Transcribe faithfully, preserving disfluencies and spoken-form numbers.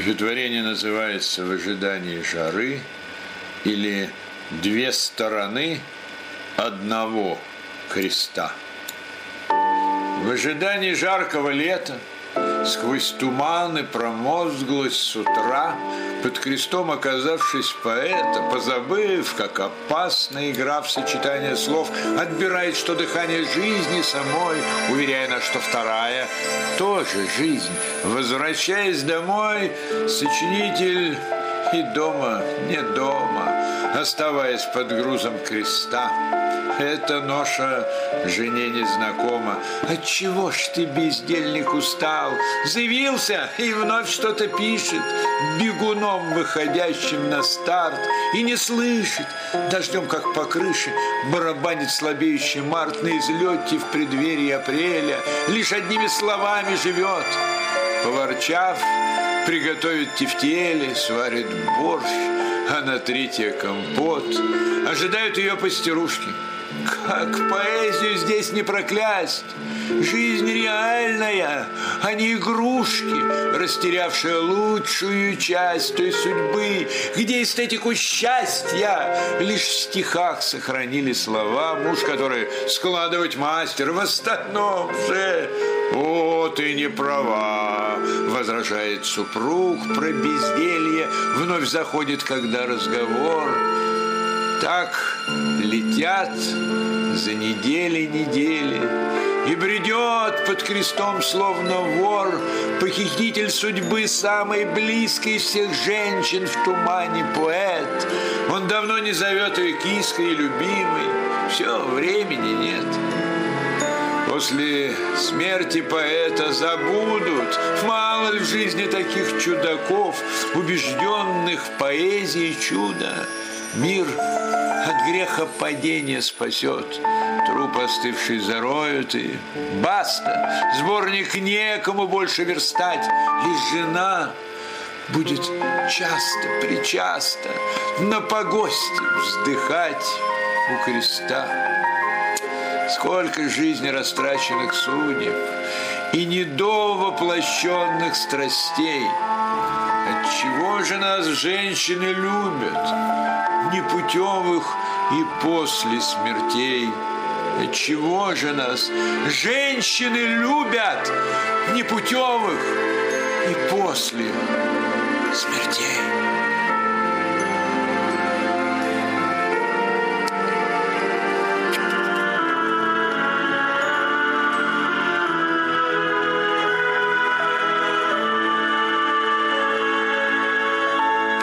Стихотворение называется «В ожидании жары» или «Две стороны одного креста». В ожидании жаркого лета, сквозь туманы промозглость с утра, под крестом оказавшись поэта, позабыв, как опасна игра в сочетание слов, отбирает, что дыхание жизни самой, уверяя нас, что вторая тоже жизнь. Возвращаясь домой, сочинитель и дома не дома, оставаясь под грузом креста. Эта ноша жене незнакома. Отчего ж ты, бездельник, устал? Заявился и вновь что-то пишет, бегуном выходящим на старт, и не слышит, дождем как по крыше барабанит слабеющий март на излете в преддверии апреля, лишь одними словами живет. Поворчав, приготовит тефтели, сварит борщ, а на третье компот. Ожидают ее пастерушки. Как поэзию здесь не проклясть? Жизнь реальная, а не игрушки, растерявшая лучшую часть той судьбы, где эстетику счастья лишь в стихах сохранили слова, муж который складывать мастер, в остальном же. О, ты не права, возражает супруг про безделье, вновь заходит, когда разговор. Так летят за недели недели, и бредет под крестом, словно вор, похититель судьбы самой близкой из всех женщин в тумане поэт. Он давно не зовет ее киской и любимой, все, времени нет. После смерти поэта забудут, мало ли в жизни таких чудаков, убежденных в поэзии чуда. Мир от греха падения спасет, труп остывший зароют, и баста, сборник некому больше верстать, лишь жена будет часто, причасто на погосте вздыхать у креста. Сколько жизни растраченных судеб и недовоплощенных страстей. Отчего же нас женщины любят, непутевых и после смертей? Отчего же нас женщины любят, непутевых и после смертей?